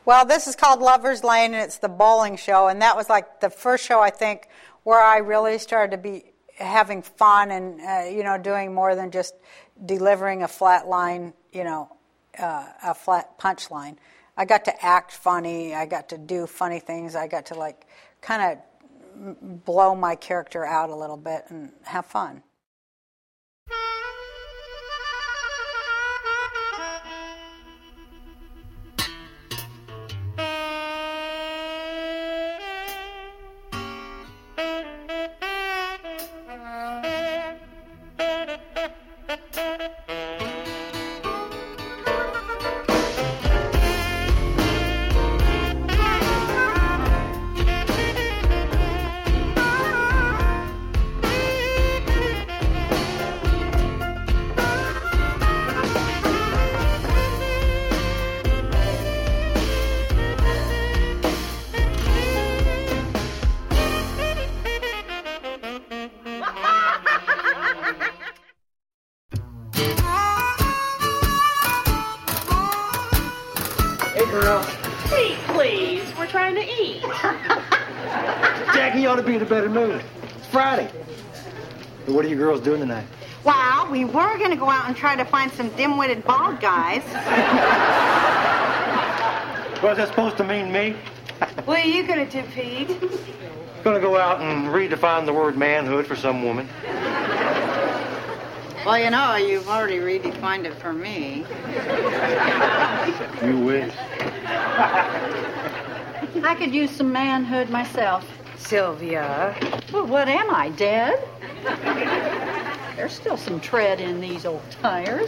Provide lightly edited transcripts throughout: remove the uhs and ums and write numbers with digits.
Well, this is called Lover's Lane, and it's the bowling show, and that was like the first show, I think, where I really started to be having fun and, doing more than just delivering a flat line, a flat punch line. I got to act funny. I got to do funny things. I got to, kind of blow my character out a little bit and have fun. Seat, please. We're trying to eat. Jackie, you ought to be in a better mood. It's Friday. But what are you girls doing tonight? Well, we were going to go out and try to find some dim-witted bald guys. What's that supposed to mean, me? What are you going to do, Pete? Gonna go out and redefine the word manhood for some woman. Well, you've already redefined it for me. You wish. I could use some manhood myself. Sylvia. Well, what am I, dead? There's still some tread in these old tires.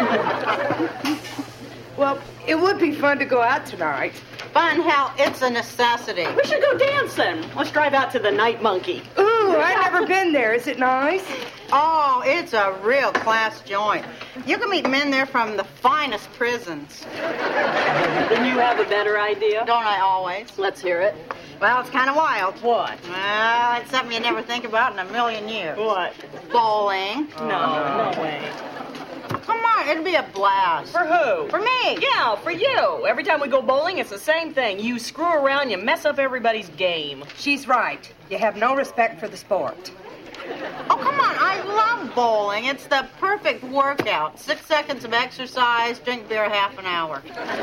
Well, it would be fun to go out tonight. Fun, hell, it's a necessity. We should go dancing. Let's drive out to the Night Monkey. Ooh, I've never been there. Is it nice? Oh, it's a real class joint. You can meet men there from the finest prisons. Then you have a better idea? Don't I always? Let's hear it. Well, it's kind of wild. What? Well, it's something you never think about in a million years. What? Bowling. No way. Come on, it'd be a blast. For who? For me. Yeah, for you. Every time we go bowling, it's the same thing. You screw around, you mess up everybody's game. She's right. You have no respect for the sport. Oh, come on. I love bowling. It's the perfect workout. 6 seconds of exercise, drink beer half an hour.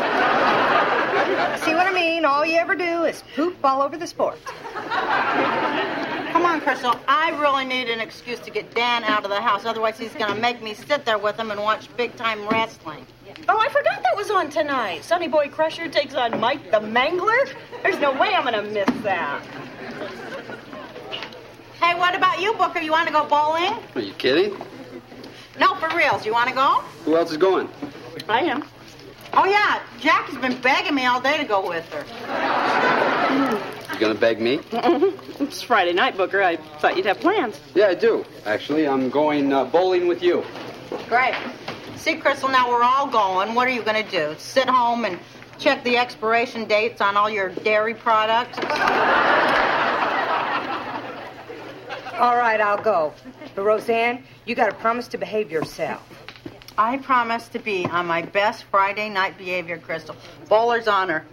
See what I mean? All you ever do is poop all over the sport. Come on, Crystal. I really need an excuse to get Dan out of the house. Otherwise, he's going to make me sit there with him and watch big-time wrestling. Oh, I forgot that was on tonight. Sonny Boy Crusher takes on Mike the Mangler. There's no way I'm going to miss that. Hey, what about you, Booker? You want to go bowling? Are you kidding? No, for reals. You want to go? Who else is going? I am. Oh, yeah. Jackie's been begging me all day to go with her. You gonna beg me? It's Friday night, Booker. I thought you'd have plans. Yeah, I do. Actually, I'm going bowling with you. Great. See, Crystal, now we're all going. What are you going to do? Sit home and check the expiration dates on all your dairy products? All right, I'll go. But, Roseanne, you got to promise to behave yourself. I promise to be on my best Friday night behavior, Crystal. Bowler's honor.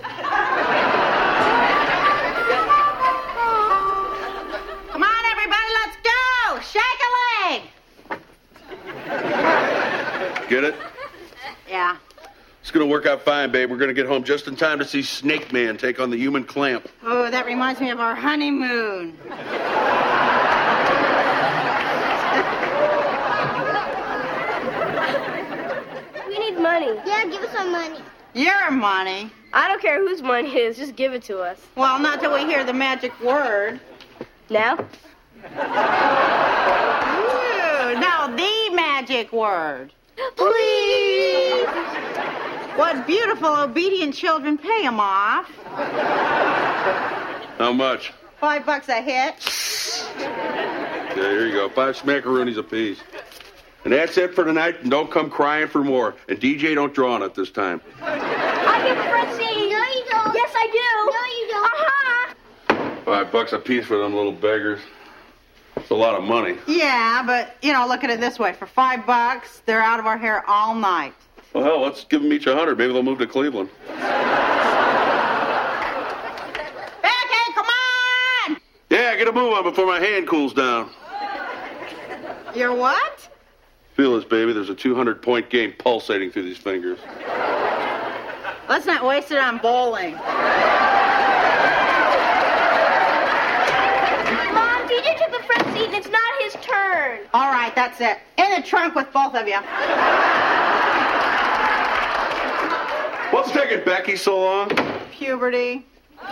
Come on, everybody, let's go! Shake a leg! Get it? Yeah. It's going to work out fine, babe. We're going to get home just in time to see Snake Man take on the human clamp. Oh, that reminds me of our honeymoon. We need money. Yeah, give us some money. Your money? I don't care whose money it is. Just give it to us. Well, not till we hear the magic word. Now? Ooh, now the magic word. Please. What beautiful, obedient children. Pay them off. How much? $5 a hit. Yeah, here you go. 5 smackaroonies apiece. And that's it for tonight, and don't come crying for more. And DJ, don't draw on it this time. I give a front seat. No, you don't. Yes, I do. No, you don't. Uh-huh. $5 a piece for them little beggars. It's a lot of money. Yeah, but, look at it this way. For $5, they're out of our hair all night. Well, hell, let's give them each 100. Maybe they'll move to Cleveland. a move on before my hand cools down. You're what? Feel this, baby. There's a 200-point game pulsating through these fingers. Let's not waste it on bowling. Mom, DJ took the front seat and it's not his turn. All right, that's it. In the trunk with both of you. What's taking Becky so long? Puberty.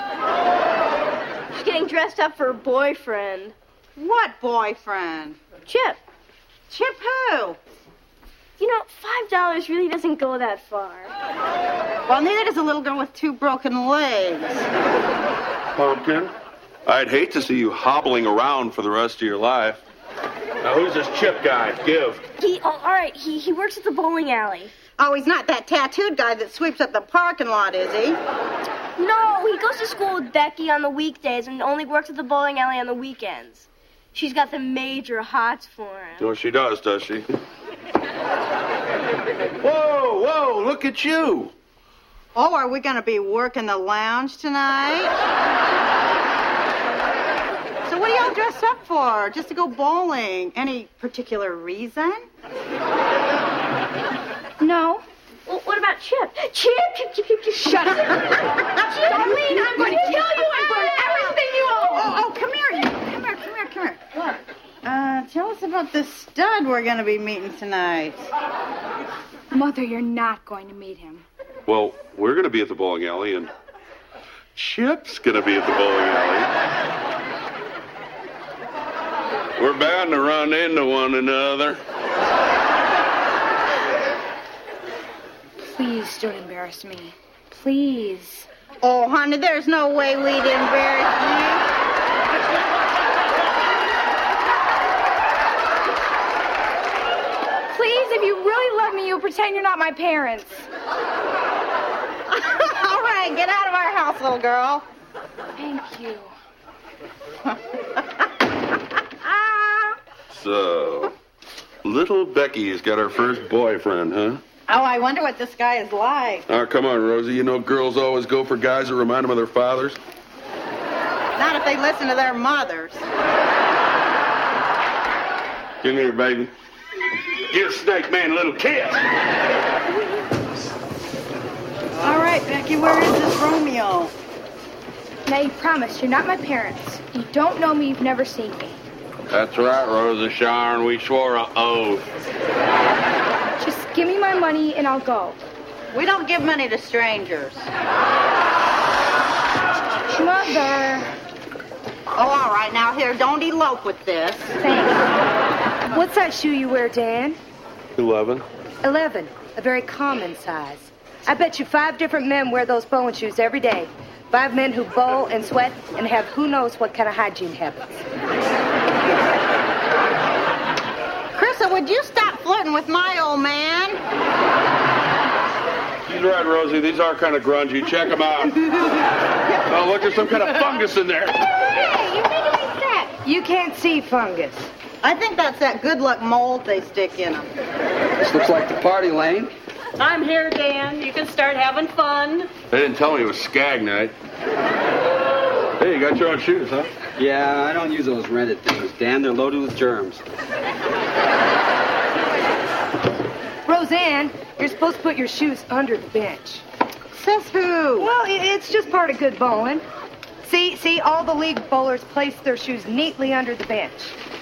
She's getting dressed up for her boyfriend. What boyfriend? Chip. Chip who? You know, $5 really doesn't go that far. Well, neither does a little girl with 2 broken legs. Pumpkin, I'd hate to see you hobbling around for the rest of your life. Now, who's this Chip guy? Give. All right, he works at the bowling alley. Oh, he's not that tattooed guy that sweeps up the parking lot, is he? No, he goes to school with Becky on the weekdays and only works at the bowling alley on the weekends. She's got the major hots for him. Oh, she does she? Whoa, look at you. Oh, are we going to be working the lounge tonight? So what are y'all dressed up for? Just to go bowling? Any particular reason? No. Well, what about Chip? Chip. Shut up. Darlene, I'm going to kill you and burn everything you own. Oh, come here. What? Tell us about the stud we're going to be meeting tonight. Mother, you're not going to meet him. Well, we're going to be at the bowling alley, and Chip's going to be at the bowling alley. We're bound to run into one another. Please don't embarrass me. Please. Oh, honey, there's no way we'd embarrass you. Please, if you really love me, you'll pretend you're not my parents. All right, get out of our house, little girl. Thank you. So, little Becky's got her first boyfriend, huh? Oh, I wonder what this guy is like. Oh, come on, Rosie. You know girls always go for guys that remind them of their fathers. Not if they listen to their mothers. Come here, baby. Give Snake Man a little kiss. All right, Becky, where is this Romeo? Now, you promise you're not my parents. You don't know me. You've never seen me. That's right, Rosa Sharon. We swore an oath. Just give me my money and I'll go. We don't give money to strangers. Mother. Oh, all right. Now, here, don't elope with this. Thanks. What's that shoe you wear, Dan? 11. 11. A very common size. I bet you 5 different men wear those bowling shoes every day. 5 men who bowl and sweat and have who knows what kind of hygiene habits. Krista, would you stop flirting with my old man? She's right, Rosie. These are kind of grungy. Check them out. Oh, look, there's some kind of fungus in there. Hey, you think it's that? You can't see fungus. I think that's that good luck mold they stick in them. This looks like the party lane. I'm here, Dan. You can start having fun. They didn't tell me it was skag night. Hey, you got your own shoes, huh? Yeah, I don't use those rented things, Dan. They're loaded with germs. Roseanne, you're supposed to put your shoes under the bench. Says who? Well, it's just part of good bowling. See, all the league bowlers place their shoes neatly under the bench.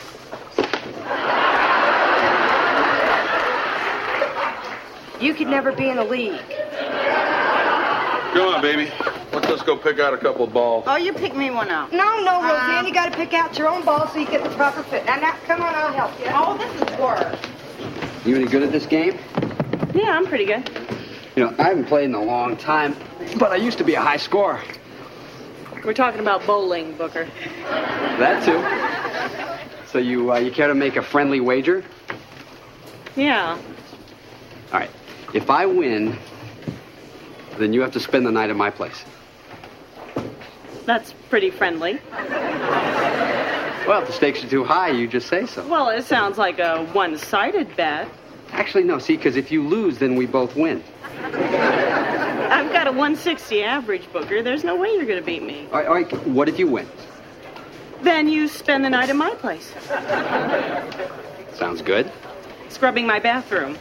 You could never be in a league. Come on, baby. Let's go pick out a couple of balls. Oh, you pick me one out. No, Roseanne, you got to pick out your own ball so you get the proper fit. Now, come on, I'll help you. Oh, this is work. You any good at this game? Yeah, I'm pretty good. You know, I haven't played in a long time, but I used to be a high scorer. We're talking about bowling, Booker. That too. So you care to make a friendly wager? Yeah. All right. If I win, then you have to spend the night at my place. That's pretty friendly. Well, if the stakes are too high, you just say so. Well, it sounds like a one-sided bet. Actually, no. See, because if you lose, then we both win. I've got a 160 average, Booker. There's no way you're going to beat me. All right. What if you win? Then you spend the night at my place. Sounds good. Scrubbing my bathroom.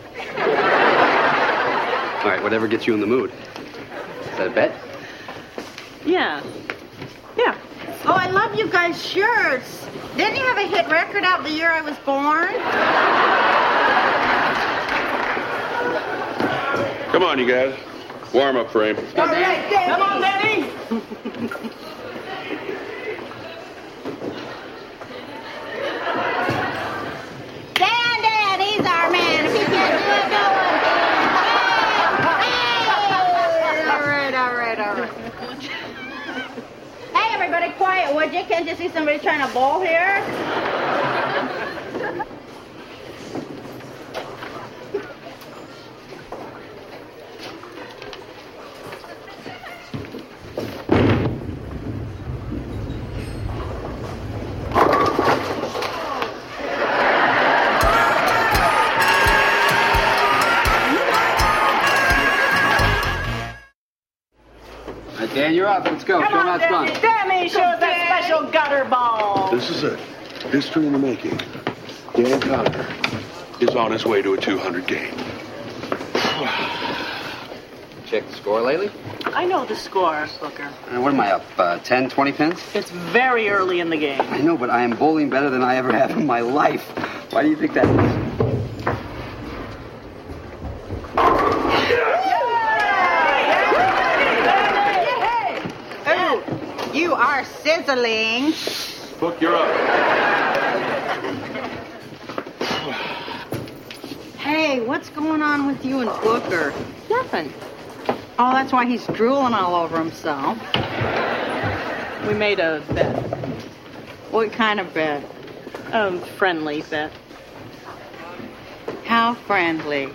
All right, whatever gets you in the mood. Is that a bet? Yeah. Oh, I love you guys' shirts. Didn't you have a hit record out the year I was born? Come on, you guys. Warm up frame. All right, Danny. Come on, Danny. Dan, he's our man. If he can't do it, no one can. Hey! All right. Hey, everybody, quiet, would you? Can't you see somebody trying to bowl here? Dan, you're up. Let's go. Show them how it's done. Danny, show us that special gutter ball. This is it. History in the making. Dan Conner is on his way to a 200 game. Check the score lately? I know the score, Booker. What am I up? 10, 20 pins? It's very early in the game. I know, but I am bowling better than I ever have in my life. Why do you think that is? You are sizzling. Book, you're up. Hey, what's going on with you and Booker? Nothing. Oh, that's why he's drooling all over himself. We made a bet. What kind of bet? A friendly bet. How friendly?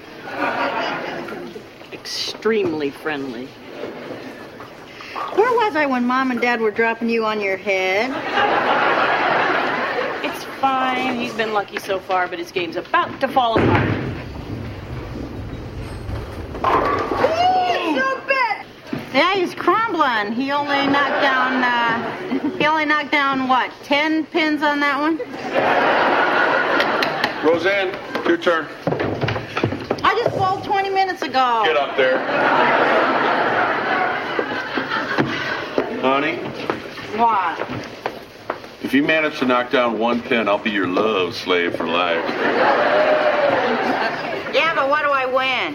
Extremely friendly. Where was I when Mom and Dad were dropping you on your head? It's fine. He's been lucky so far, but his game's about to fall apart. Yeah, he's crumbling. He only knocked down what? 10 pins on that one? Roseanne, your turn. I just bowled 20 minutes ago. Get up there. Honey, What? if you manage to knock down one pin, I'll be your love slave for life. Yeah, but what do I win?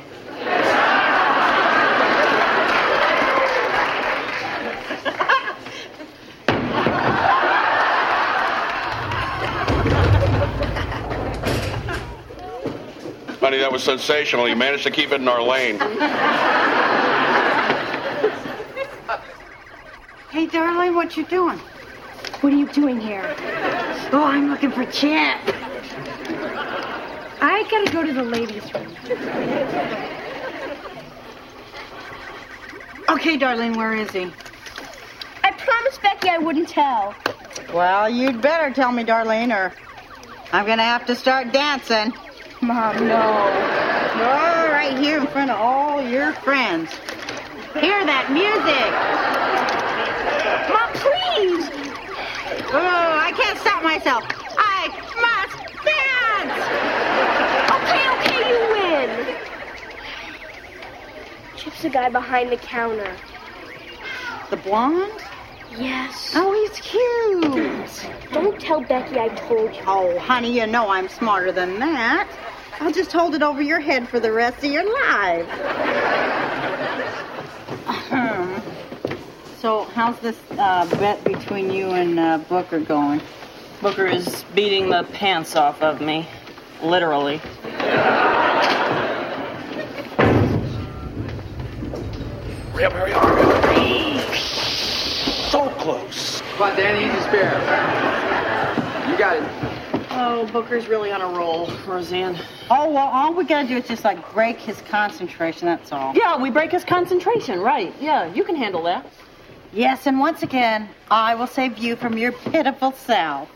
Honey, that was sensational. You managed to keep it in our lane. Hey, darling, what you doing? What are you doing here? Oh, I'm looking for Chip. I gotta go to the ladies' room. Okay, darling, where is he? I promised Becky I wouldn't tell. Well, you'd better tell me, Darlene, or I'm gonna have to start dancing. Mom, no. Oh, right here in front of all your friends. Hear that music. Mom, please. Oh, I can't stop myself. I must dance. Okay, you win. Chip's the guy behind the counter. The blonde? Yes. Oh, he's cute. Don't tell Becky I told you. Oh, honey, you know I'm smarter than that. I'll just hold it over your head for the rest of your life. So, how's this bet between you and Booker going? Booker is beating the pants off of me. Literally. Hurry up. So close. Come on, Danny, easy spare. You got it. Oh, Booker's really on a roll, Roseanne. Oh, well, all we gotta do is just, break his concentration, that's all. Yeah, we break his concentration, right. Yeah, you can handle that. Yes, and once again, I will save you from your pitiful self.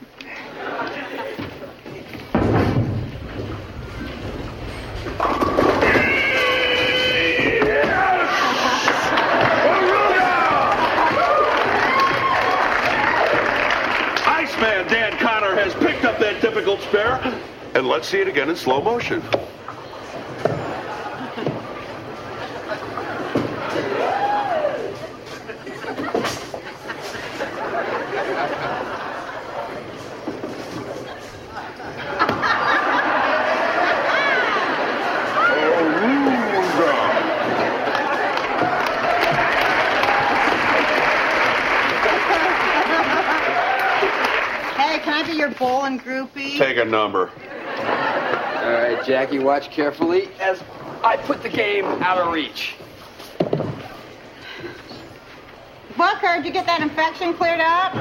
pickled spare. And let's see it again in slow motion. Your bowling groupie. Take a number. All right, Jackie, watch carefully as I put the game out of reach. Booker, did you get that infection cleared up?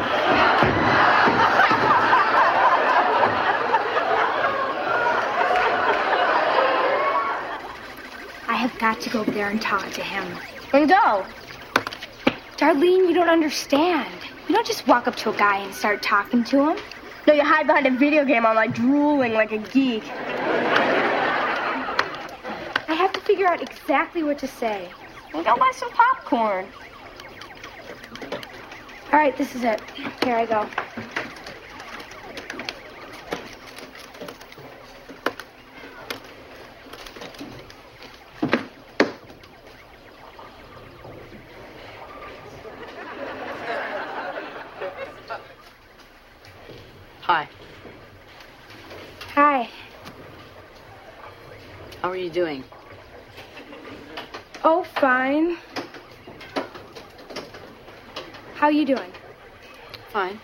I have got to go over there and talk to him. And go. Darlene, you don't understand. You don't just walk up to a guy and start talking to him. No, you hide behind a video game on like drooling like a geek. I have to figure out exactly what to say. And go buy some popcorn. All right, this is it. Here I go. Hi. Hi. How are you doing? Oh, fine. How you doing? Fine.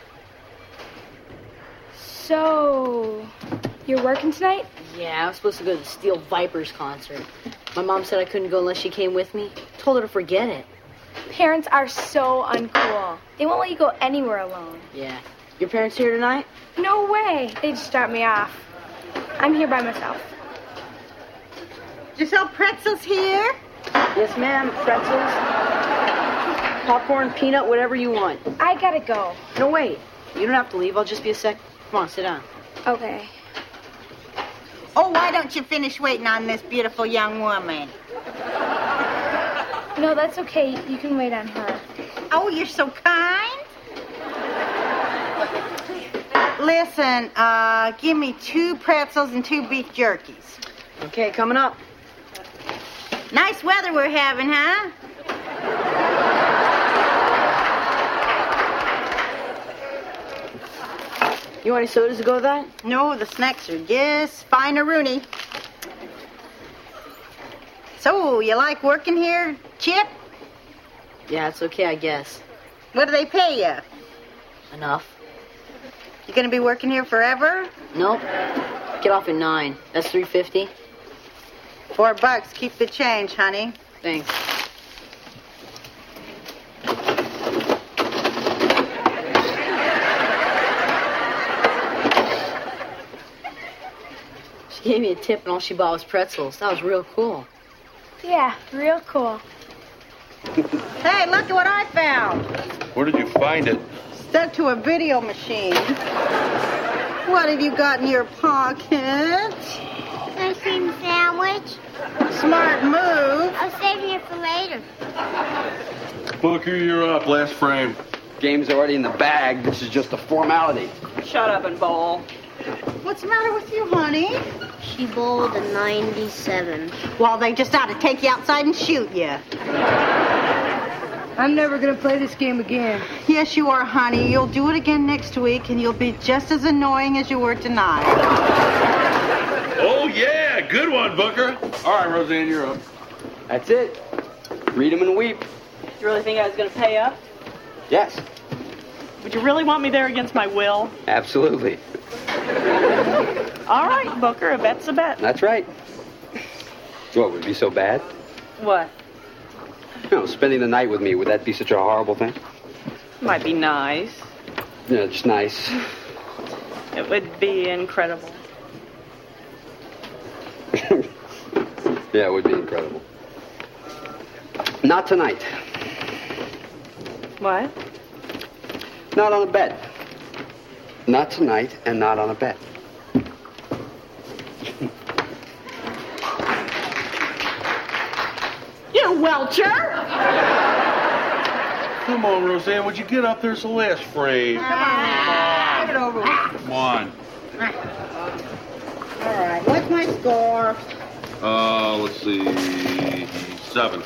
So, you're working tonight? Yeah, I was supposed to go to the Steel Vipers concert. My mom said I couldn't go unless she came with me. Told her to forget it. Parents are so uncool. They won't let you go anywhere alone. Yeah. Your parents here tonight? No way. They just dropped me off. I'm here by myself. Did you sell pretzels here? Yes, ma'am. Pretzels, popcorn, peanut, whatever you want. I gotta go. No, wait. You don't have to leave. I'll just be a sec. Come on, sit down. Okay. Oh, why don't you finish waiting on this beautiful young woman? No, that's okay. You can wait on her. Oh, you're so kind. Listen, give me 2 pretzels and 2 beef jerkies. Okay, coming up. Nice weather we're having, huh? You want any sodas to go with that? No, the snacks are just fine a Rooney. So, you like working here, Chip? Yeah, it's okay, I guess. What do they pay you? Enough. You gonna be working here forever? Nope. Get off at 9. That's $3.50. $4. Keep the change, honey. Thanks. She gave me a tip and all she bought was pretzels. That was real cool. Yeah, real cool. Hey, look at what I found. Where did you find it? Stuck to a video machine. What have you got in your pocket? Ice cream sandwich. Smart move. I'll save it for later. Booker, you're up. Last frame. Game's already in the bag. This is just a formality. Shut up and bowl. What's the matter with you, honey? She bowled a 97. Well, they just ought to take you outside and shoot you. I'm never going to play this game again. Yes, you are, honey. You'll do it again next week, and you'll be just as annoying as you were tonight. Oh, yeah. Good one, Booker. All right, Roseanne, you're up. That's it. Read 'em and weep. You really think I was going to pay up? Yes, Would you really want me there against my will? absolutely. All right, Booker, a bet's a bet. That's right. What, would it be so bad? What? You know, spending the night with me, would that be such a horrible thing? Might be nice. Yeah, just nice. It would be incredible. Yeah, it would be incredible. Not tonight. What? Not on a bet. Not tonight and not on a bet. You welcher! Come on, Roseanne. Would you get up there? It's the last frame. Come on, give it over with. Come on. All right, what's my score? Let's see. 7.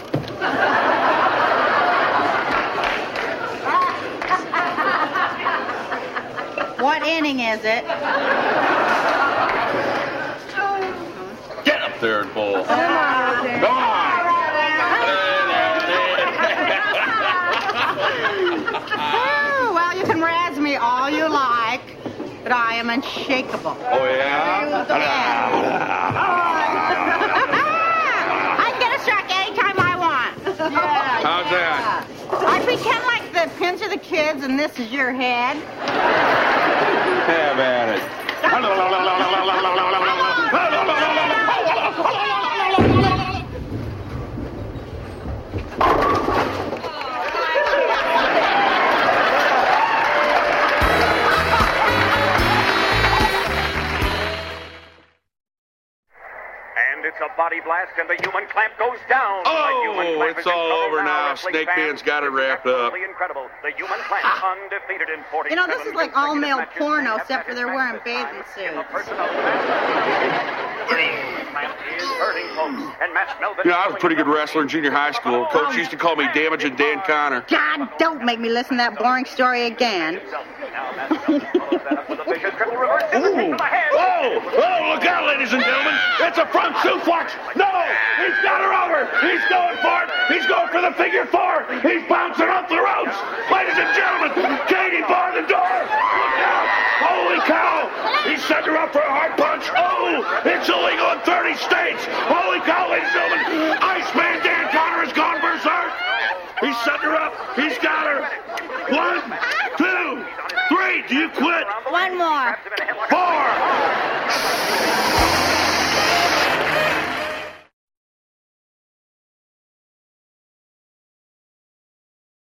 What inning is it? Get up there and bowl. Come on. Oh, well, you can razz me all you like, but I am unshakable. Oh, yeah? I can get a strike anytime I want. Yeah, how's that? I pretend like the pins are the kids and this is your head. Have at it. And it's a body blast, and the human clamp goes down. Oh, it's all over now. Snake Man's got it wrapped up. Incredible. The human clamp undefeated in 47. You know, this is like all-male porno, except for they're wearing bathing suits. You know, I was a pretty good wrestler in junior high school. Coach used to call me Damaging Dan Connor. God, don't make me listen to that boring story again. Oh, look out, ladies and gentlemen. It's a front suplex. No, he's got her over. He's going for it. He's going for the figure 4. He's bouncing off the ropes. Ladies and gentlemen, Katie barred the door. Look out. Holy cow. He set her up for a hard punch. Oh, it's illegal in 30 states. Holy cow, ladies and gentlemen. Iceman Dan Connor has gone berserk. He's set her up. He's got her. 1, 2, 3. Do you quit? One more. 4.